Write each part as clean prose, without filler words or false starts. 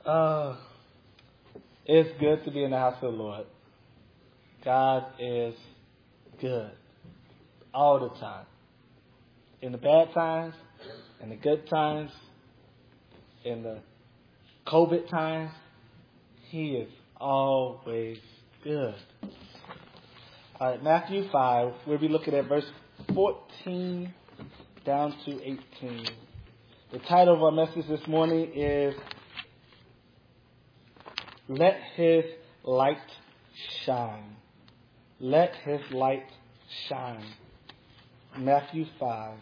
Uh, it's good to be in the house of the Lord. God is good all the time. In the bad times, in the good times, in the COVID times, He is always good. All right, Matthew 5, we'll be looking at verse 14 down to 18. The title of our message this morning is Let His Light Shine. Let His light shine. Matthew 5.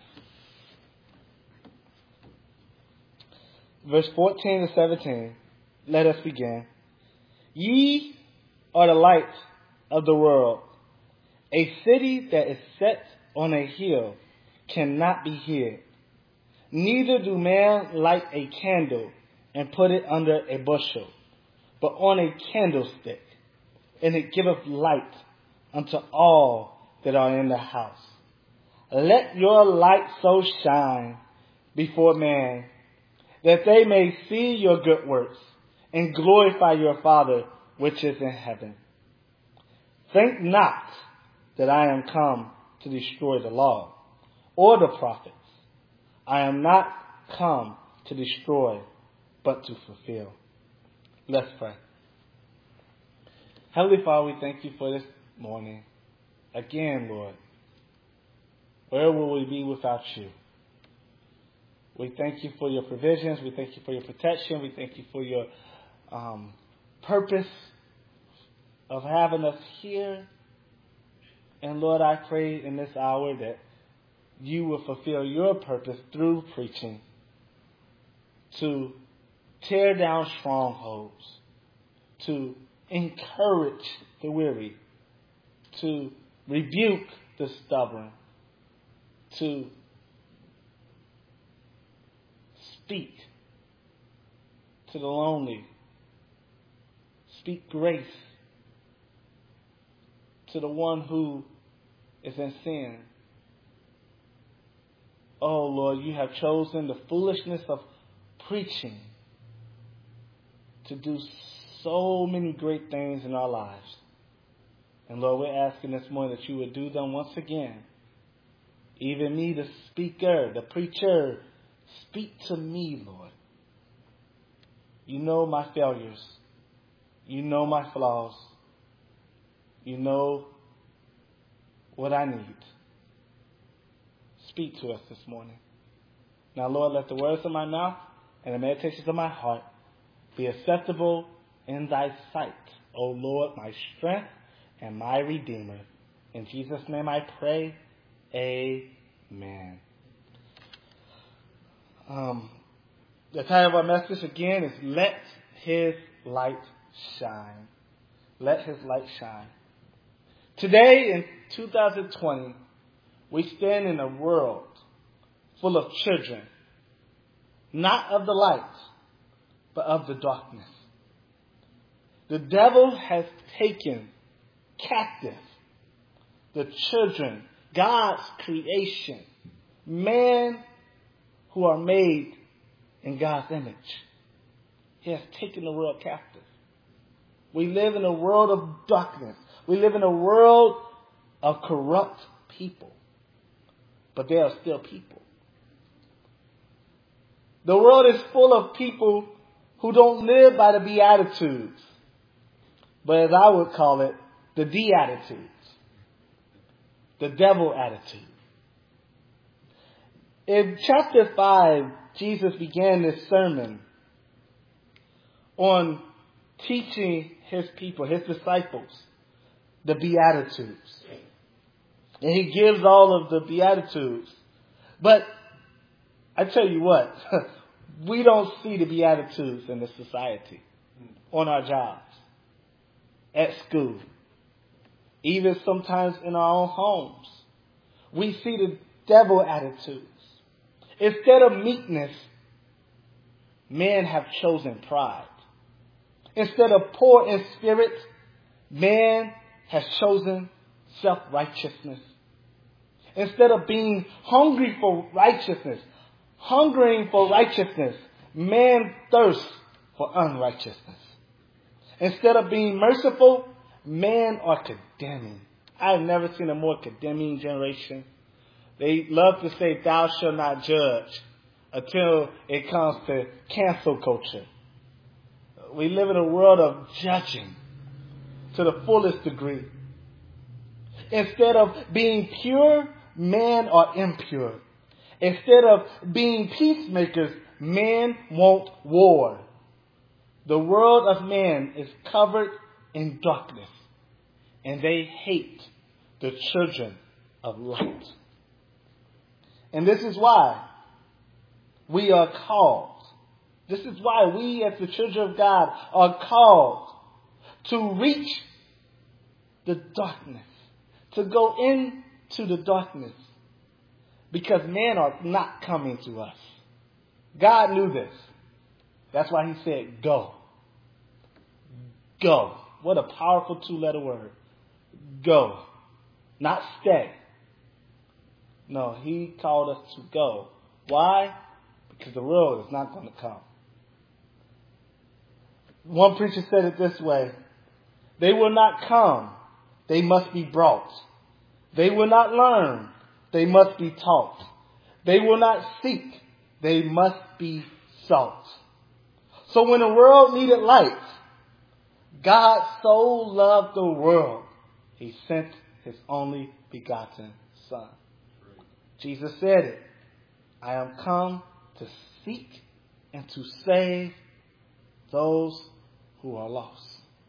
Verse 14 to 17. Let us begin. Ye are the light of the world. A city that is set on a hill cannot be hid. Neither do man light a candle and put it under a bushel, but on a candlestick, and it giveth light unto all that are in the house. Let your light so shine before man, that they may see your good works and glorify your Father which is in heaven. Think not that I am come to destroy the law or the prophets. I am not come to destroy, but to fulfill. Let's pray. Heavenly Father, we thank you for this morning. Again, Lord, where will we be without you? We thank you for your provisions. We thank you for your protection. We thank you for your purpose of having us here. And Lord, I pray in this hour that you will fulfill your purpose through preaching to tear down strongholds, to encourage the weary, to rebuke the stubborn, to speak to the lonely, speak grace to the one who is in sin. Oh Lord, you have chosen the foolishness of preaching to do so many great things in our lives. And Lord, we're asking this morning that you would do them once again. Even me, the speaker, the preacher, speak to me, Lord. You know my failures. You know my flaws. You know what I need. Speak to us this morning. Now, Lord, let the words of my mouth and the meditations of my heart be acceptable in thy sight, O Lord, my strength and my Redeemer. In Jesus' name I pray. Amen. The title of our message again is Let His Light Shine. Let His light shine. Today in 2020, we stand in a world full of children, not of the light, but of the darkness. The devil has taken captive the children, God's creation, man who are made in God's image. He has taken the world captive. We live in a world of darkness. We live in a world of corrupt people. But they are still people. The world is full of people who don't live by the Beatitudes, but as I would call it, the D-attitudes. The devil attitude. In chapter 5, Jesus began this sermon on teaching his people, his disciples, the Beatitudes. And he gives all of the Beatitudes. But I tell you what, we don't see the Beatitudes in this society, on our jobs, at school, even sometimes in our own homes. We see the devil attitudes. Instead of meekness, men have chosen pride. Instead of poor in spirit, man has chosen self-righteousness. Instead of being hungry for righteousness, hungering for righteousness, man thirsts for unrighteousness. Instead of being merciful, men are condemning. I've never seen a more condemning generation. They love to say, thou shalt not judge, until it comes to cancel culture. We live in a world of judging to the fullest degree. Instead of being pure, men are impure. Instead of being peacemakers, men want war. The world of man is covered in darkness, and they hate the children of light. And this is why we are called. This is why we as the children of God are called to reach the darkness, to go into the darkness, because men are not coming to us. God knew this. That's why he said, go. Go. What a powerful two-letter word. Go. Not stay. No, he called us to go. Why? Because the world is not going to come. One preacher said it this way. They will not come. They must be brought. They will not learn. They must be taught. They will not seek. They must be sought. So when the world needed light, God so loved the world, he sent his only begotten Son. Jesus said it. I am come to seek and to save those who are lost.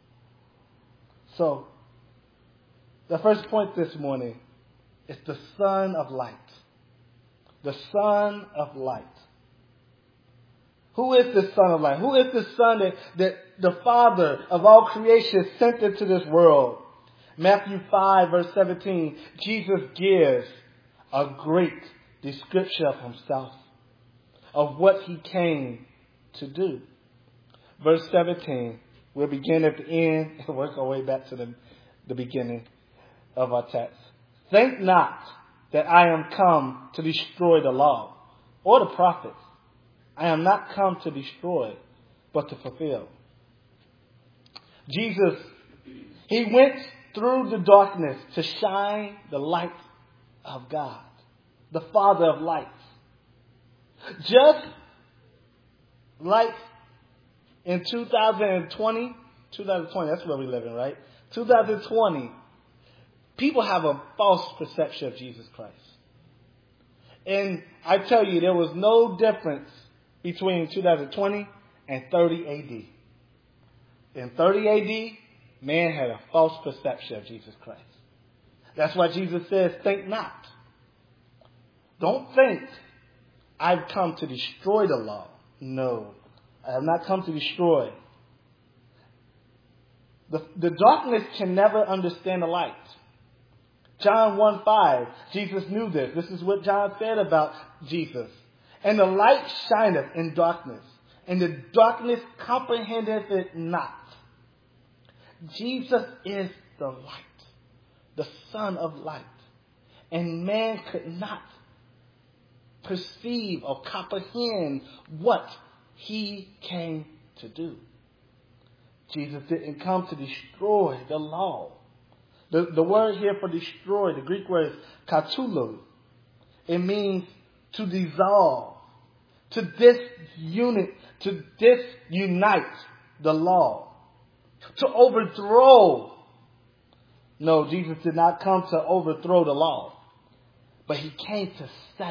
So, the first point this morning is the Son of Light. The Son of Light. Who is the Son of Light? Who is the Son that the Father of all creation sent into this world? Matthew 5 verse 17, Jesus gives a great description of himself, of what he came to do. Verse 17, we'll begin at the end and work our way back to the beginning of our text. Think not that I am come to destroy the law or the prophets. I am not come to destroy, but to fulfill. Jesus, he went through the darkness to shine the light of God, the Father of lights. Just like in 2020, that's where we live in, right? 2020, people have a false perception of Jesus Christ. And I tell you, there was no difference between 2020 and 30 AD. In 30 AD, man had a false perception of Jesus Christ. That's why Jesus says, think not. Don't think I've come to destroy the law. No, I have not come to destroy. The darkness can never understand the light. John 1:5, Jesus knew this. This is what John said about Jesus. And the light shineth in darkness, and the darkness comprehendeth it not. Jesus is the light, the Son of light. And man could not perceive or comprehend what he came to do. Jesus didn't come to destroy the law. The word here for destroy, the Greek word is katulu. It means to dissolve, to disunite the law, to overthrow. No, Jesus did not come to overthrow the law, but he came to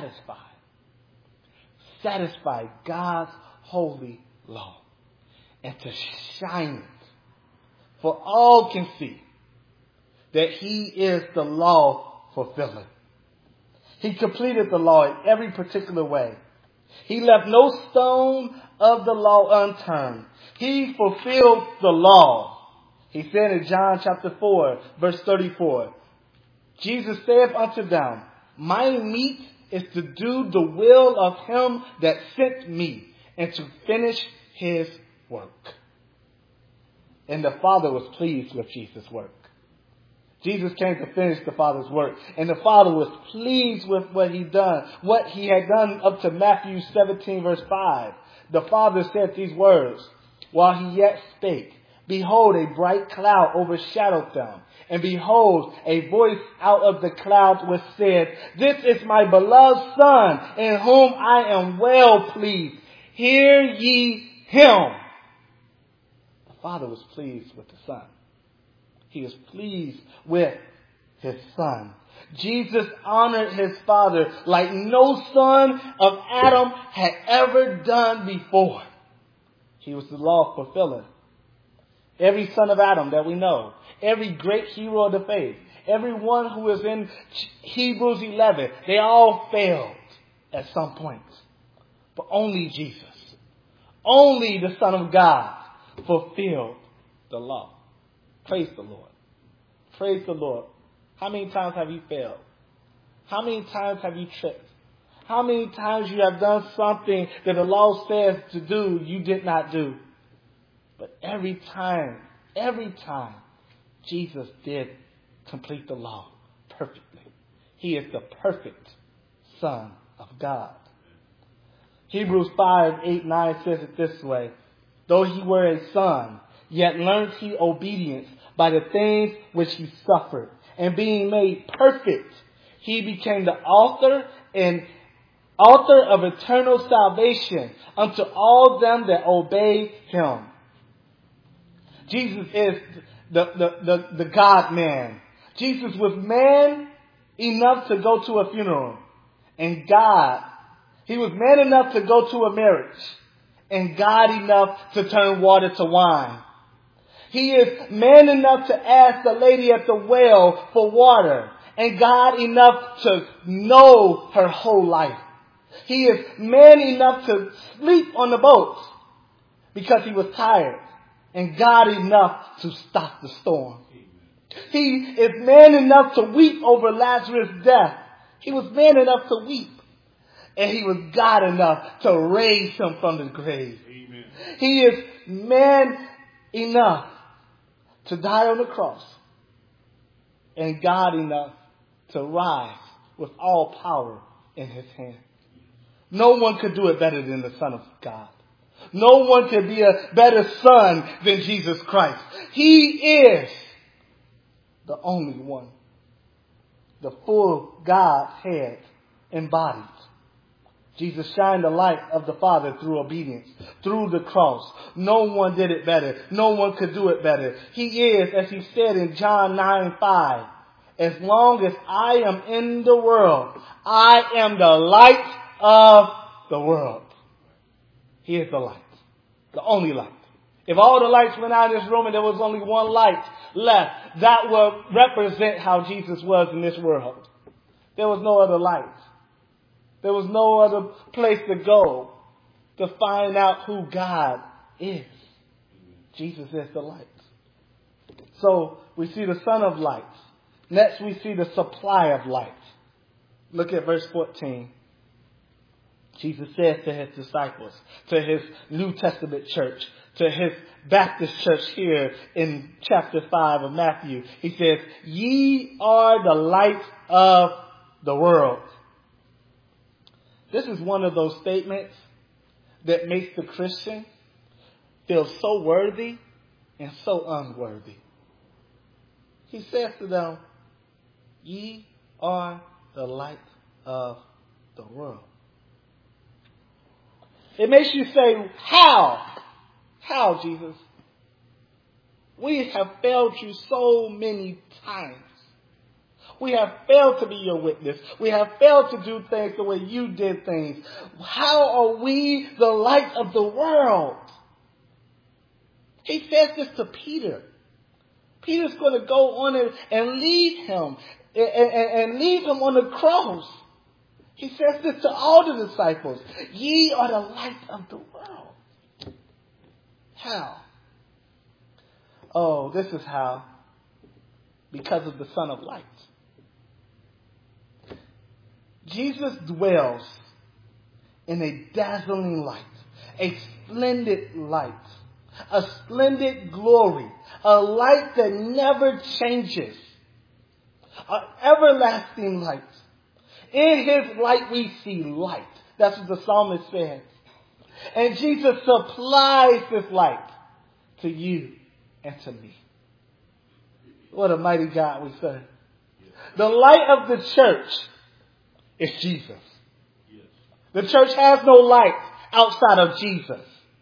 satisfy God's holy law and to shine it, for all can see that he is the law fulfiller. He completed the law in every particular way. He left no stone of the law unturned. He fulfilled the law. He said in John chapter 4, verse 34, Jesus saith unto them, my meat is to do the will of him that sent me and to finish his work. And the Father was pleased with Jesus' work. Jesus came to finish the Father's work. And the Father was pleased with what he had done up to Matthew 17 verse 5. The Father said these words, while he yet spake, behold, a bright cloud overshadowed them. And behold, a voice out of the cloud which said, This is my beloved Son, in whom I am well pleased. Hear ye him. The Father was pleased with the Son. He was pleased with his Son. Jesus honored his Father like no son of Adam had ever done before. He was the law fulfiller. Every son of Adam that we know, every great hero of the faith, everyone who is in Hebrews 11, they all failed at some point. But only Jesus, only the Son of God fulfilled the law. Praise the Lord. Praise the Lord. How many times have you failed? How many times have you tripped? How many times you have done something that the law says to do, you did not do? But every time, Jesus did complete the law perfectly. He is the perfect Son of God. Hebrews 5:8-9 says it this way. Though he were a son, yet learned he obedience by the things which he suffered. And being made perfect, he became the author of eternal salvation unto all them that obey him. Jesus is the God-man. Jesus was man enough to go to a funeral. And God, he was man enough to go to a marriage. And God enough to turn water to wine. He is man enough to ask the lady at the well for water. And God enough to know her whole life. He is man enough to sleep on the boat because he was tired. And God enough to stop the storm. He is man enough to weep over Lazarus' death. He was man enough to weep. And he was God enough to raise him from the grave. Amen. He is man enough to die on the cross. And God enough to rise with all power in his hand. No one could do it better than the Son of God. No one could be a better son than Jesus Christ. He is the only one. The full Godhead embodied. Jesus shined the light of the Father through obedience, through the cross. No one did it better. No one could do it better. He is, as he said in John 9:5, as long as I am in the world, I am the light of the world. He is the light. The only light. If all the lights went out in this room and there was only one light left, that would represent how Jesus was in this world. There was no other light. There was no other place to go to find out who God is. Jesus is the light. So we see the Son of Light. Next we see the supply of light. Look at verse 14. Jesus says to his disciples, to his New Testament church, to his Baptist church here in chapter 5 of Matthew, he says, Ye are the light of the world. This is one of those statements that makes the Christian feel so worthy and so unworthy. He says to them, Ye are the light of the world. It makes you say, how? How, Jesus? We have failed you so many times. We have failed to be your witness. We have failed to do things the way you did things. How are we the light of the world? He says this to Peter. Peter's going to go on and leave him and leave him on the cross. He says this to all the disciples. Ye are the light of the world. How? Oh, this is how. Because of the Son of Light. Jesus dwells in a dazzling light, a splendid light, a splendid glory, a light that never changes, an everlasting light. In his light we see light. That's what the psalmist says. And Jesus supplies this light. to you and to me. What a mighty God we serve. The light of the church is Jesus. The church has no light outside of Jesus.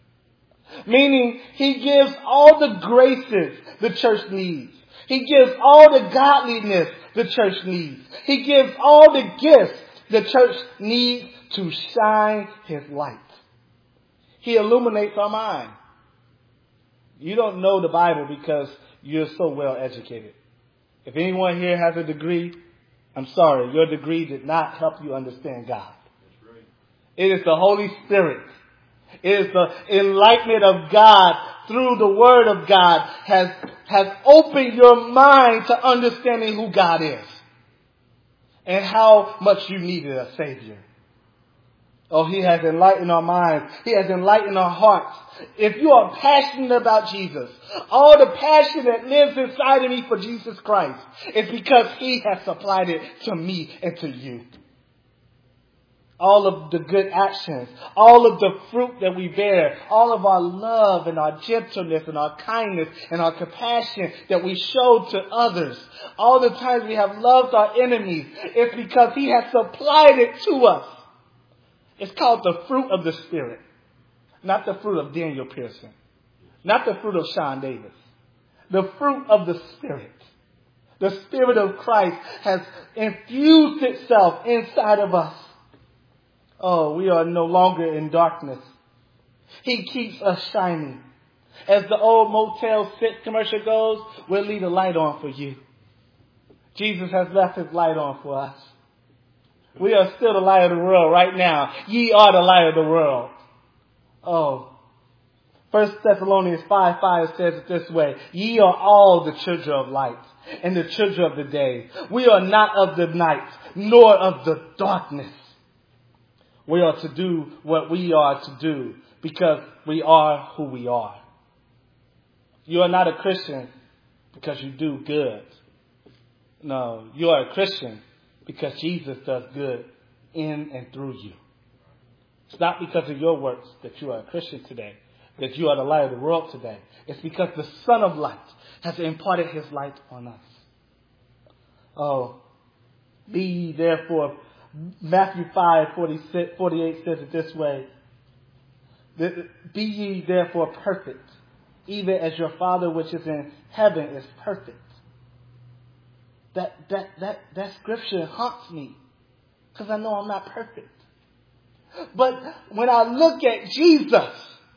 Meaning he gives all the graces the church needs. He gives all the godliness the church needs. He gives all the gifts the church needs to shine his light. He illuminates our mind. You don't know the Bible because you're so well educated. If anyone here has a degree, I'm sorry, your degree did not help you understand God. That's right. It is the Holy Spirit. It is the enlightenment of God through the Word of God has opened your mind to understanding who God is and how much you needed a Savior. Oh, he has enlightened our minds. He has enlightened our hearts. If you are passionate about Jesus, all the passion that lives inside of me for Jesus Christ is because he has supplied it to me and to you. All of the good actions, all of the fruit that we bear, all of our love and our gentleness and our kindness and our compassion that we show to others, all the times we have loved our enemies, it's because he has supplied it to us. It's called the fruit of the Spirit. Not the fruit of Daniel Pearson. Not the fruit of Sean Davis. The fruit of the Spirit. The Spirit of Christ has infused itself inside of us. Oh, we are no longer in darkness. He keeps us shining. As the old Motel 6 commercial goes, we'll leave the light on for you. Jesus has left his light on for us. We are still the light of the world right now. Ye are the light of the world. Oh. 1 Thessalonians 5:5 says it this way. Ye are all the children of light and the children of the day. We are not of the night, nor of the darkness. We are to do what we are to do because we are who we are. You are not a Christian because you do good. No, you are a Christian because Jesus does good in and through you. It's not because of your works that you are a Christian today, that you are the light of the world today. It's because the Son of Light has imparted his light on us. Oh, be ye therefore, Matthew 5:48 says it this way. Be ye therefore perfect, even as your Father which is in heaven is perfect. That scripture haunts me because I know I'm not perfect. But when I look at Jesus,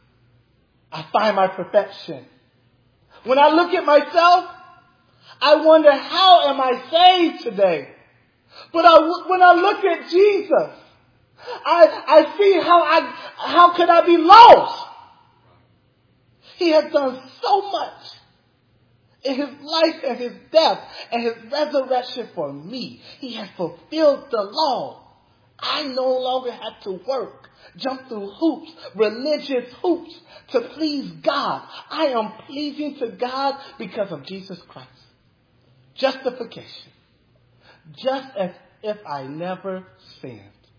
I find my perfection. When I look at myself, I wonder, how am I saved today? But when I look at Jesus, I see how could I be lost? He has done so much in his life and his death and his resurrection for me. He has fulfilled the law. I no longer have to work, jump through hoops, religious hoops, to please God. I am pleasing to God because of Jesus Christ. Justification. Just as if I never sinned.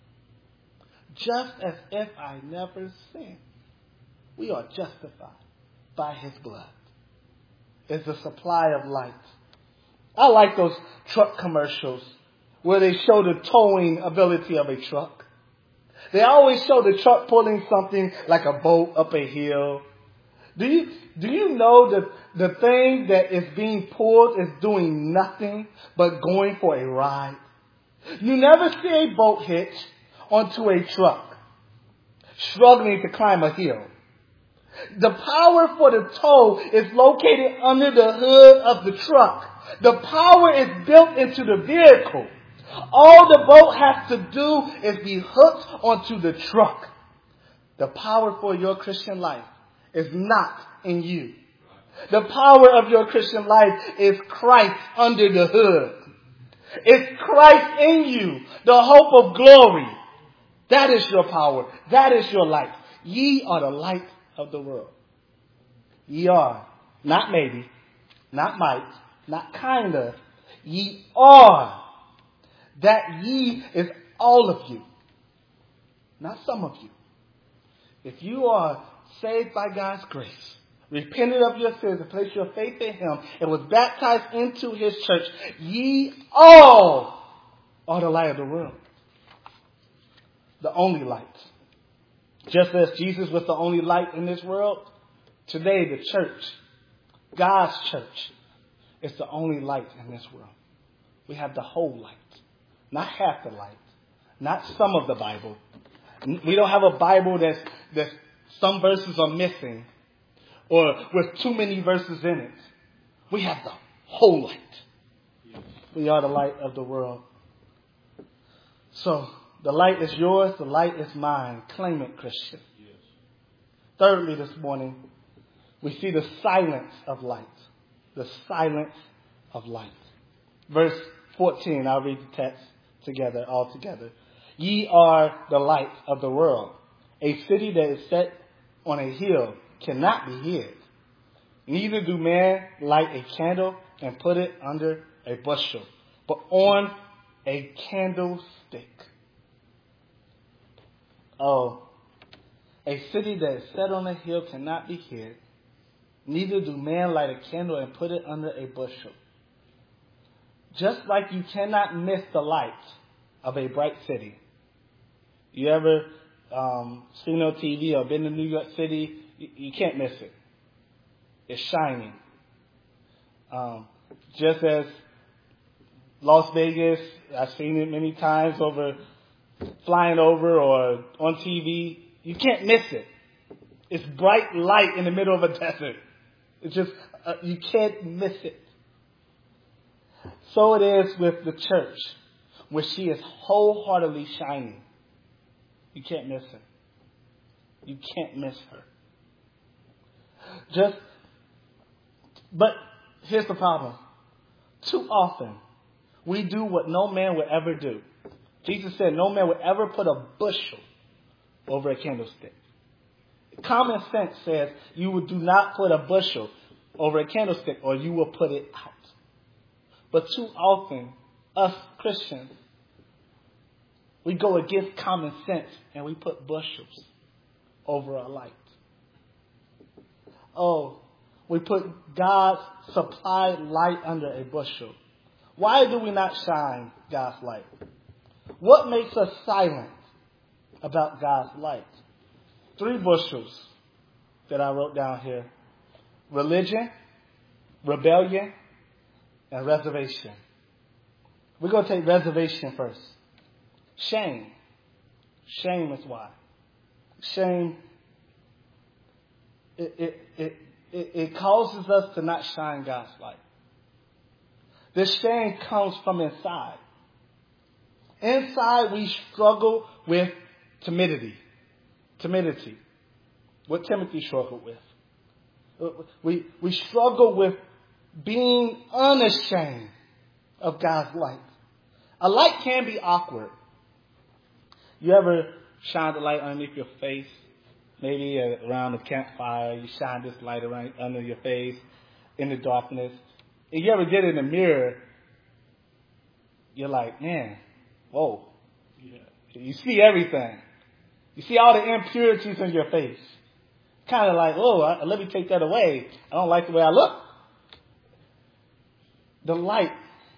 Just as if I never sinned. We are justified by his blood. It's a supply of light. I like those truck commercials where they show the towing ability of a truck. They always show the truck pulling something like a boat up a hill. Do you know that the thing that is being pulled is doing nothing but going for a ride? You never see a boat hitch onto a truck struggling to climb a hill. The power for the tow is located under the hood of the truck. The power is built into the vehicle. All the boat has to do is be hooked onto the truck. The power for your Christian life is not in you. The power of your Christian life is Christ under the hood. It's Christ in you, the hope of glory. That is your power. That is your light. Ye are the light of the world. Ye are. Not maybe. Not might. Not kinda. Ye are. That ye is all of you. Not some of you. If you are saved by God's grace, repented of your sins and placed your faith in him and was baptized into his church, ye all are the light of the world. The only light. Just as Jesus was the only light in this world, today the church, God's church, is the only light in this world. We have the whole light. Not half the light. Not some of the Bible. We don't have a Bible that some verses are missing or with too many verses in it. We have the whole light. We are the light of the world. So, the light is yours, the light is mine. Claim it, Christian. Yes. Thirdly, this morning, we see the silence of light. The silence of light. Verse 14, I'll read the text all together. Ye are the light of the world. A city that is set on a hill cannot be hid. Neither do men light a candle and put it under a bushel, but on a candlestick. Oh, a city that is set on a hill cannot be hid. Neither do men light a candle and put it under a bushel. Just like you cannot miss the light of a bright city. You ever seen on TV or been to New York City? You can't miss it. It's shining. Just as Las Vegas, I've seen it many times flying over or on TV. You can't miss it. It's bright light in the middle of a desert. It's just, you can't miss it. So it is with the church, where she is wholeheartedly shining. You can't miss her. You can't miss her. But here's the problem. Too often, we do what no man would ever do. Jesus said no man would ever put a bushel over a candlestick. Common sense says you do not put a bushel over a candlestick or you will put it out. But too often, us Christians, we go against common sense and we put bushels over our light. Oh, we put God's supplied light under a bushel. Why do we not shine God's light? What makes us silent about God's light? 3 bushels that I wrote down here. Religion, rebellion, and reservation. We're going to take reservation first. Shame. Shame is why. Shame, it causes us to not shine God's light. This shame comes from inside. Inside we struggle with timidity. What Timothy struggled with. We struggle with being unashamed of God's light. A light can be awkward. You ever shine the light underneath your face? Maybe around the campfire, you shine this light around under your face in the darkness. If you ever get in the mirror, you're like, man, whoa. Yeah. You see everything. You see all the impurities in your face. Kind of like, oh, let me take that away. I don't like the way I look. The light.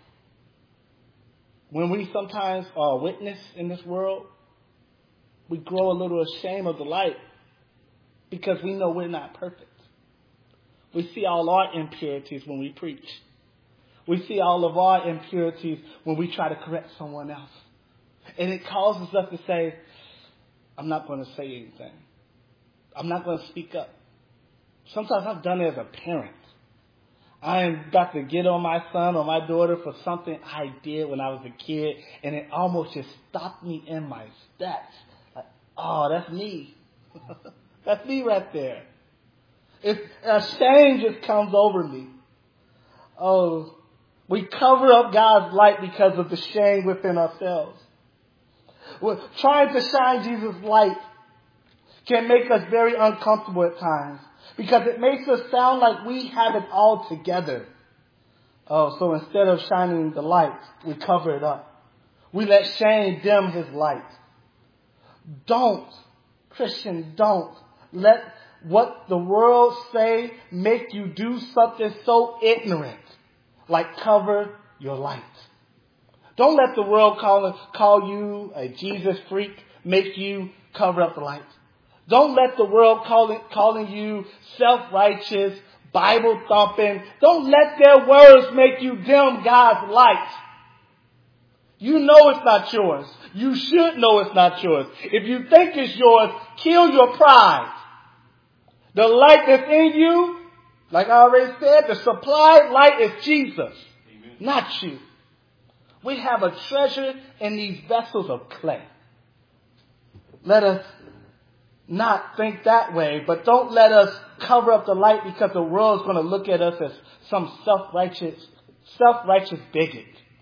When we sometimes are a witness in this world, we grow a little ashamed of the light because we know we're not perfect. We see all our impurities when we preach. We see all of our impurities when we try to correct someone else. And it causes us to say, I'm not going to say anything. I'm not going to speak up. Sometimes I've done it as a parent. I am about to get on my son or my daughter for something I did when I was a kid, and it almost just stopped me in my steps. Like, oh, that's me. That's me right there. A shame just comes over me. Oh, we cover up God's light because of the shame within ourselves. We're trying to shine Jesus' light can make us very uncomfortable at times because it makes us sound like we have it all together. Oh, so instead of shining the light, we cover it up. We let shame dim his light. Don't, Christian, don't let what the world say make you do something so ignorant, like cover your light. Don't let the world call you a Jesus freak make you cover up the light. Don't let the world calling you self-righteous, Bible thumping. Don't let their words make you dim God's light. You know it's not yours. You should know it's not yours. If you think it's yours, kill your pride. The light that's in you, like I already said, the supplied light is Jesus, Amen. Not you. We have a treasure in these vessels of clay. Let us not think that way, but don't let us cover up the light because the world's going to look at us as some self-righteous bigot.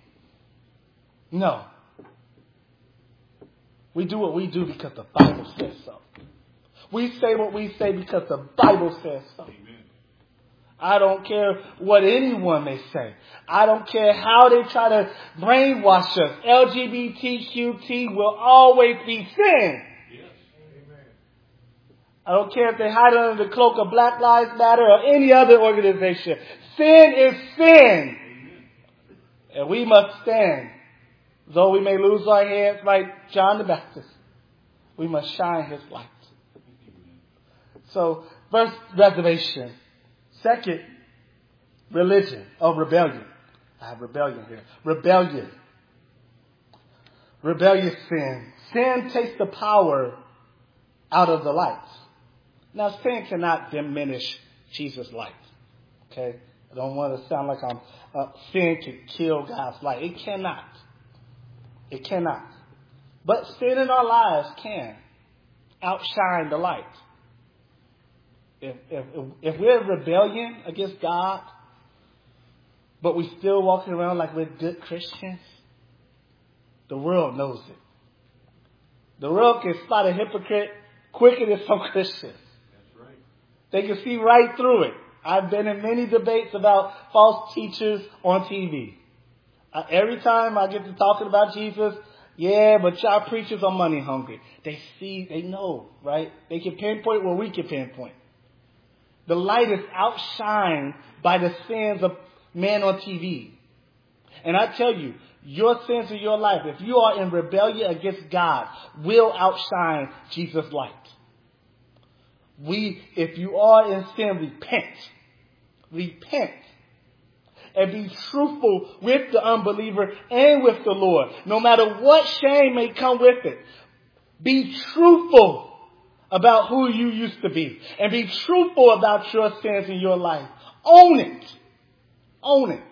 No. We do what we do because the Bible says so. We say what we say because the Bible says so. Amen. I don't care what anyone may say. I don't care how they try to brainwash us. LGBTQT will always be sin. Yes. Amen. I don't care if they hide under the cloak of Black Lives Matter or any other organization. Sin is sin. Amen. And we must stand. Though we may lose our heads like John the Baptist, we must shine his light. So, first, reservation. Second, religion or rebellion. I have rebellion here. Rebellion. Rebellious sin. Sin takes the power out of the light. Now, sin cannot diminish Jesus' light. Okay? I don't want to sound like sin can kill God's light. It cannot. It cannot. But sin in our lives can outshine the light. If we're in rebellion against God, but we still walking around like we're good Christians, the world knows it. The world can spot a hypocrite quicker than some Christians. That's right. They can see right through it. I've been in many debates about false teachers on TV. Every time I get to talking about Jesus, yeah, but y'all preachers are money hungry. They know, right? They can pinpoint where we can pinpoint. The light is outshined by the sins of men on TV. And I tell you, your sins in your life, if you are in rebellion against God, will outshine Jesus' light. If you are in sin, repent. Repent. And be truthful with the unbeliever and with the Lord. No matter what shame may come with it. Be truthful about who you used to be. And be truthful about your sins in your life. Own it. Own it.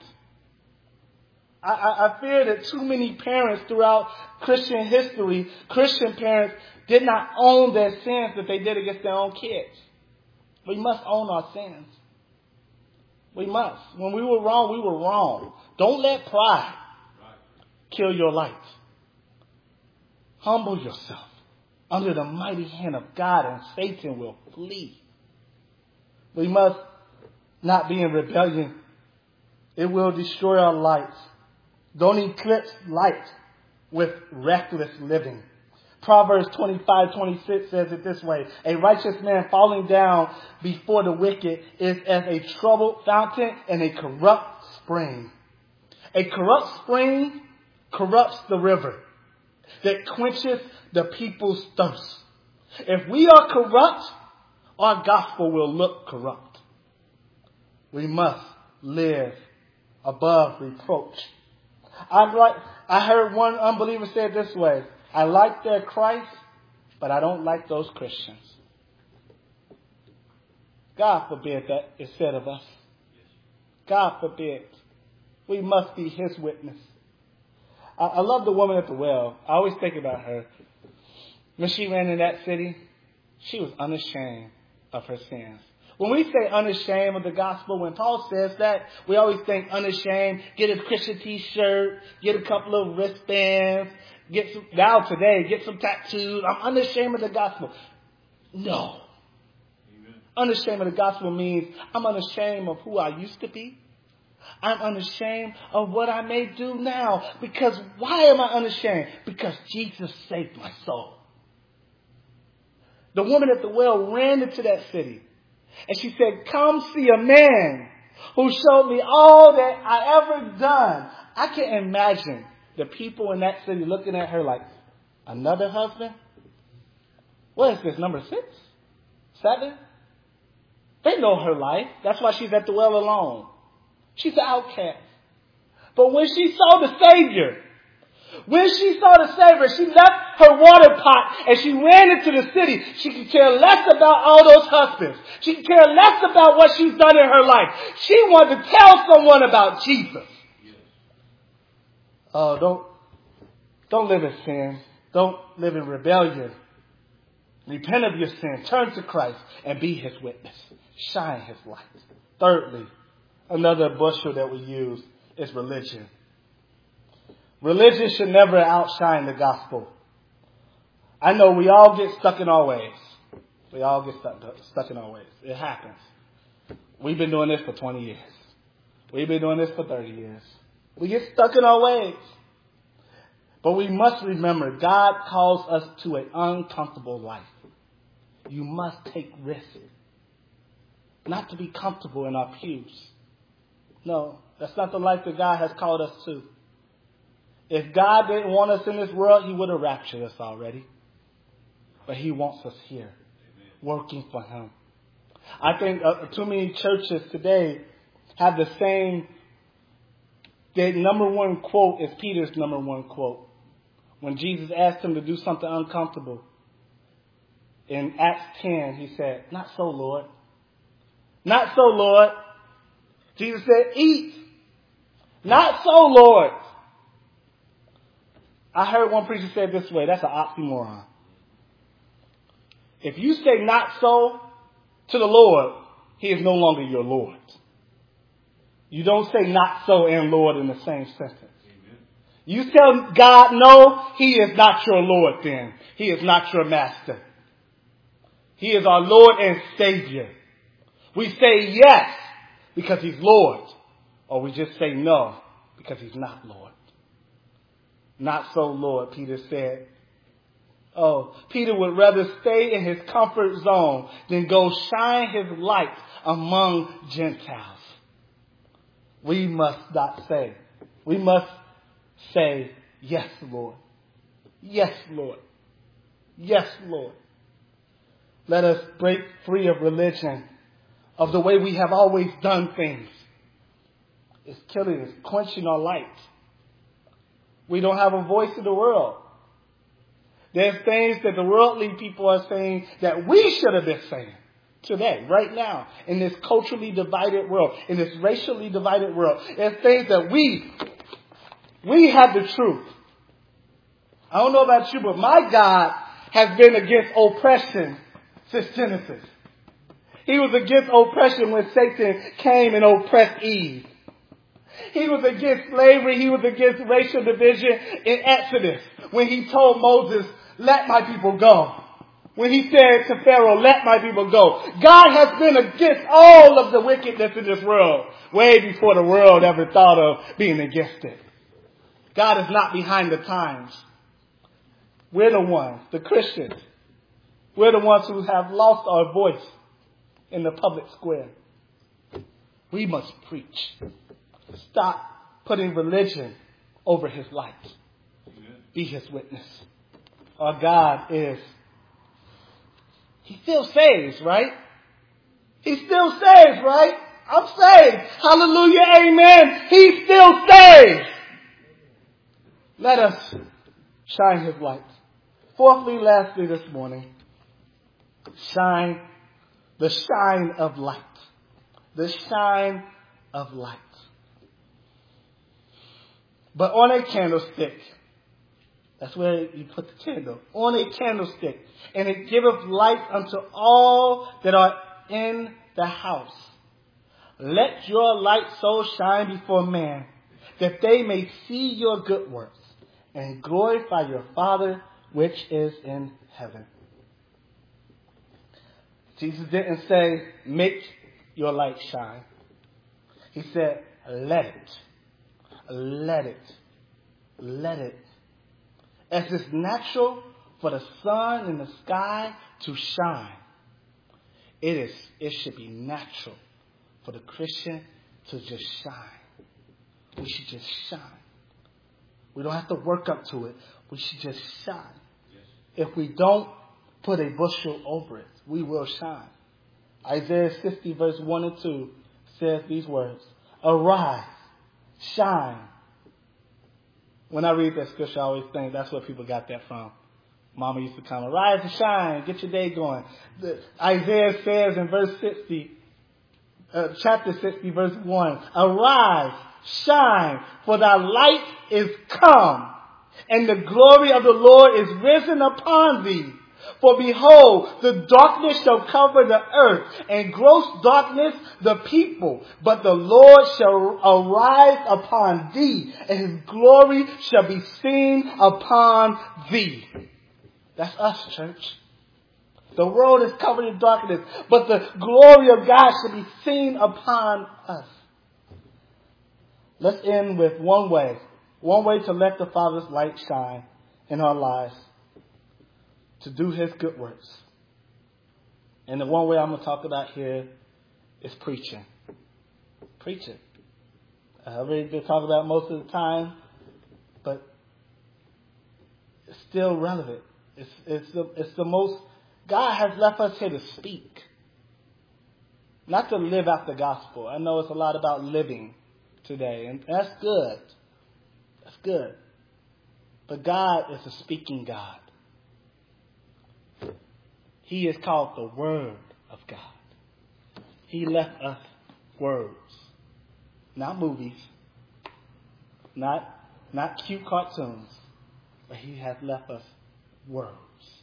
I fear that too many parents throughout Christian history, Christian parents, did not own their sins that they did against their own kids. We must own our sins. We must. When we were wrong, we were wrong. Don't let pride kill your light. Humble yourself under the mighty hand of God and Satan will flee. We must not be in rebellion. It will destroy our lights. Don't eclipse light with reckless living. Proverbs 25:26 says it this way. A righteous man falling down before the wicked is as a troubled fountain and a corrupt spring. A corrupt spring corrupts the river that quenches the people's thirst. If we are corrupt, our gospel will look corrupt. We must live above reproach. I heard one unbeliever say it this way. I like their Christ, but I don't like those Christians. God forbid that is said of us. God forbid. We must be his witness. I love the woman at the well. I always think about her. When she ran in that city, she was unashamed of her sins. When we say unashamed of the gospel, when Paul says that, we always think unashamed, get a Christian t-shirt, get a couple of wristbands, get some tattoos. I'm unashamed of the gospel. No. Amen. Unashamed of the gospel means I'm unashamed of who I used to be. I'm unashamed of what I may do now. Because why am I unashamed? Because Jesus saved my soul. The woman at the well ran into that city. And she said, come see a man who showed me all that I ever done. I can imagine the people in that city looking at her like, another husband? What is this, number 6? 7? They know her life. That's why she's at the well alone. She's an outcast. But when she saw the Savior, she left her water pot and she ran into the city. She could care less about all those husbands. She could care less about what she's done in her life. She wanted to tell someone about Jesus. Oh, don't live in sin. Don't live in rebellion. Repent of your sin. Turn to Christ and be His witness. Shine His light. Thirdly, another bushel that we use is religion. Religion should never outshine the gospel. I know we all get stuck in our ways. We all get stuck in our ways. It happens. We've been doing this for 20 years. We've been doing this for 30 years. We get stuck in our ways. But we must remember, God calls us to an uncomfortable life. You must take risks. Not to be comfortable in our pews. No, that's not the life that God has called us to. If God didn't want us in this world, He would have raptured us already. But He wants us here, working for Him. I think too many churches today have the same. Their number one quote is Peter's number one quote. When Jesus asked him to do something uncomfortable, in Acts 10, he said, "Not so, Lord. Not so, Lord." Jesus said, "Eat." "Not so, Lord." I heard one preacher say it this way. That's an oxymoron. If you say "not so" to the Lord, He is no longer your Lord. You don't say "not so" and "Lord" in the same sentence. Amen. You tell God no, He is not your Lord then. He is not your master. He is our Lord and Savior. We say yes because He's Lord, or we just say no because He's not Lord. "Not so, Lord," Peter said. Oh, Peter would rather stay in his comfort zone than go shine his light among Gentiles. We must not say. We must say, "Yes, Lord. Yes, Lord. Yes, Lord." Let us break free of religion, of the way we have always done things. It's killing us, quenching our light. We don't have a voice in the world. There's things that the worldly people are saying that we should have been saying today, right now, in this culturally divided world, in this racially divided world. There's things that we have the truth. I don't know about you, but my God has been against oppression since Genesis. He was against oppression when Satan came and oppressed Eve. He was against slavery. He was against racial division in Exodus when He told Moses, "Let my people go." When He said to Pharaoh, "Let my people go." God has been against all of the wickedness in this world way before the world ever thought of being against it. God is not behind the times. We're the ones, the Christians. We're the ones who have lost our voice in the public square. We must preach. Stop putting religion over His light. Be His witness. Our God He still saves, right? He still saves, right? I'm saved. Hallelujah, amen. He still saves. Let us shine His light. Fourthly, lastly this morning, shine the shine of light. The shine of light. But on a candlestick, that's where you put the candle, on a candlestick, and it giveth light unto all that are in the house. Let your light so shine before man, that they may see your good works, and glorify your Father which is in heaven. Jesus didn't say, "Make your light shine." He said, "Let it. Let it. Let it." As this natural for the sun in the sky to shine. It should be natural for the Christian to just shine. We should just shine. We don't have to work up to it. We should just shine. Yes. If we don't put a bushel over it, we will shine. Isaiah 60 verse 1 and 2 says these words. Arise, shine. When I read that scripture, I always think that's where people got that from. Mama used to come, arise and shine, get your day going. Isaiah says in verse 60, chapter 60, verse 1, arise, shine, for thy light is come, and the glory of the Lord is risen upon thee. For behold, the darkness shall cover the earth, and gross darkness the people. But the Lord shall arise upon thee, and his glory shall be seen upon thee. That's us, church. The world is covered in darkness, but the glory of God shall be seen upon us. Let's end with one way to let the Father's light shine in our lives, to do his good works. And the one way I'm going to talk about here is preaching. Preaching. I already been talking about it most of the time, but it's still relevant. It's the most, God has left us here to speak. Not to live out the gospel. I know it's a lot about living today, and that's good. That's good. But God is a speaking God. He is called the Word of God. He left us words. Not movies. Not cute cartoons. But he has left us words.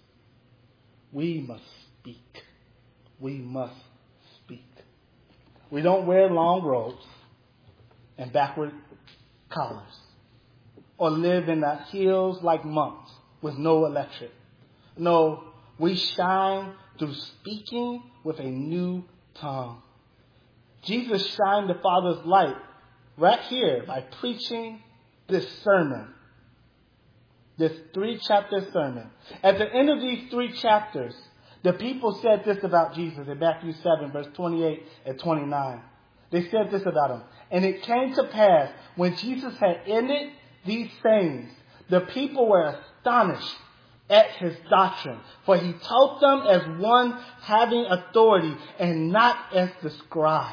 We must speak. We must speak. We don't wear long robes and backward collars, or live in the hills like monks with no electric. No, we shine through speaking with a new tongue. Jesus shined the Father's light right here by preaching this sermon. This 3-chapter sermon. At the end of these 3 chapters, the people said this about Jesus in Matthew 7, verse 28 and 29. They said this about him. And it came to pass, when Jesus had ended these sayings, the people were astonished at his doctrine, for he taught them as one having authority and not as the scribes.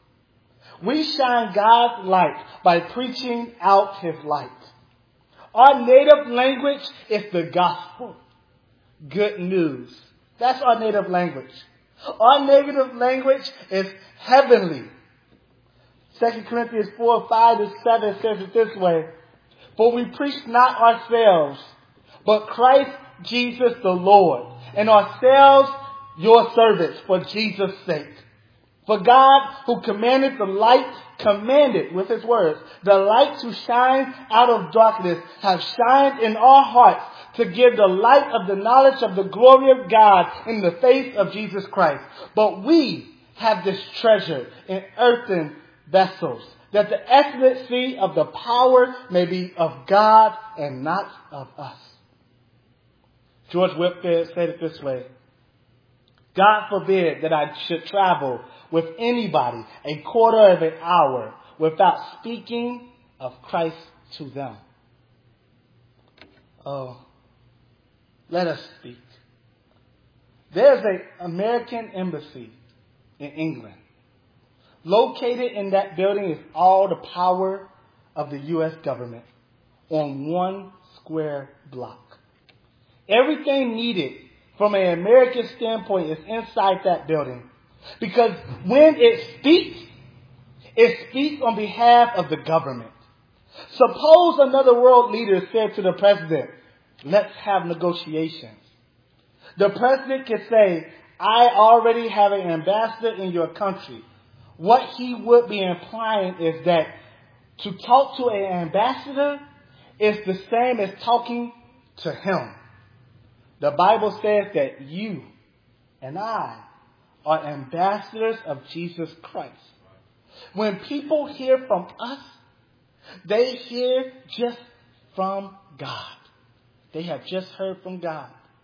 We shine God's light by preaching out his light. Our native language is the gospel. Good news. That's our native language. Our native language is heavenly. 2 Corinthians 4, 5 to 7 says it this way. For we preach not ourselves, but Christ Jesus the Lord, and ourselves your servants for Jesus' sake. For God, who commanded the light, commanded with his words, the light to shine out of darkness, have shined in our hearts to give the light of the knowledge of the glory of God in the face of Jesus Christ. But we have this treasure in earthen vessels, that the excellency of the power may be of God and not of us. George Whitefield said it this way. God forbid that I should travel with anybody a quarter of an hour without speaking of Christ to them. Oh, let us speak. There's an American embassy in England. Located in that building is all the power of the U.S. government on one square block. Everything needed from an American standpoint is inside that building. Because when it speaks on behalf of the government. Suppose another world leader said to the president, let's have negotiations. The president can say, I already have an ambassador in your country. What he would be implying is that to talk to an ambassador is the same as talking to him. The Bible says that you and I are ambassadors of Jesus Christ. When people hear from us, they hear just from God. They have just heard from God.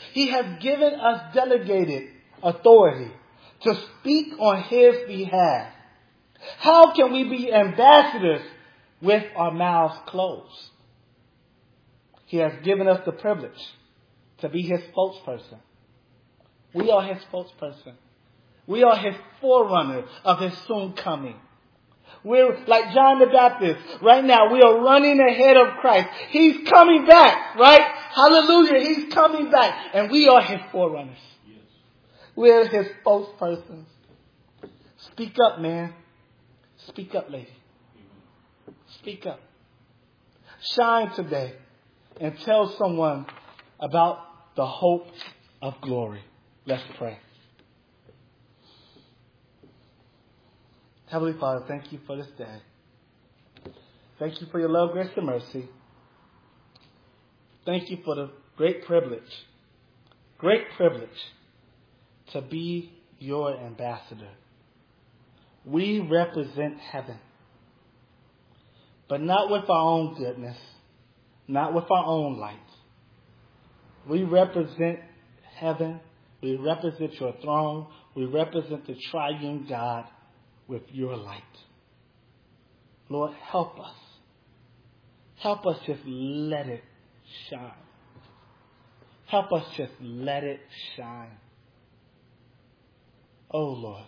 He has given us delegated authority to speak on His behalf. How can we be ambassadors with our mouths closed? He has given us the privilege to be His spokesperson. We are His spokesperson. We are His forerunner of His soon coming. We're like John the Baptist. Right now, we are running ahead of Christ. He's coming back, right? Hallelujah. He's coming back. And we are His forerunners. Yes. We're His spokespersons. Speak up, man. Speak up, lady. Speak up. Shine today and tell someone about the hope of glory. Let's pray. Heavenly Father, thank you for this day. Thank you for your love, grace, and mercy. Thank you for the great privilege to be your ambassador. We represent heaven, but not with our own goodness, not with our own light. We represent heaven. We represent your throne. We represent the triune God with your light. Lord, help us. Help us just let it shine. Help us just let it shine. Oh, Lord.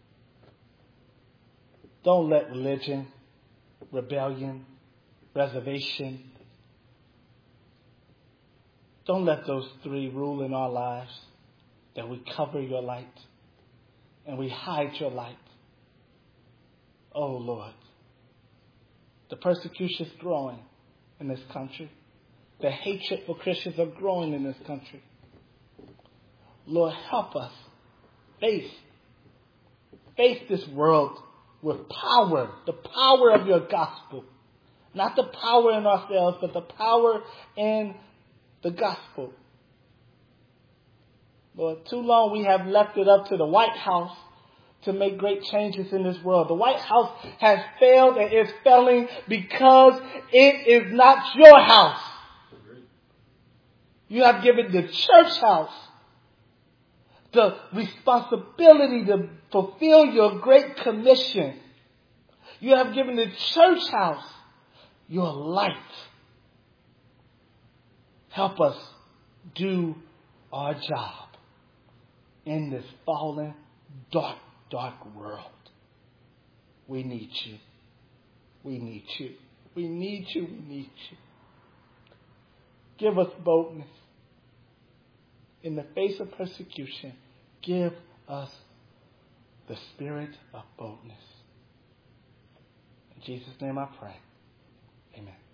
Don't let religion, rebellion, reservation, don't let those three rule in our lives, that we cover your light and we hide your light. Oh, Lord. The persecution is growing in this country. The hatred for Christians are growing in this country. Lord, help us face this world with power, the power of your gospel. Not the power in ourselves, but the power in the gospel. Lord, too long we have left it up to the White House to make great changes in this world. The White House has failed and is failing because it is not your house. You have given the church house the responsibility to fulfill your great commission. You have given the church house your light. Help us do our job in this fallen, dark world. We need you. We need you. We need you. We need you. Give us boldness. In the face of persecution, give us the spirit of boldness. In Jesus' name I pray. Amen.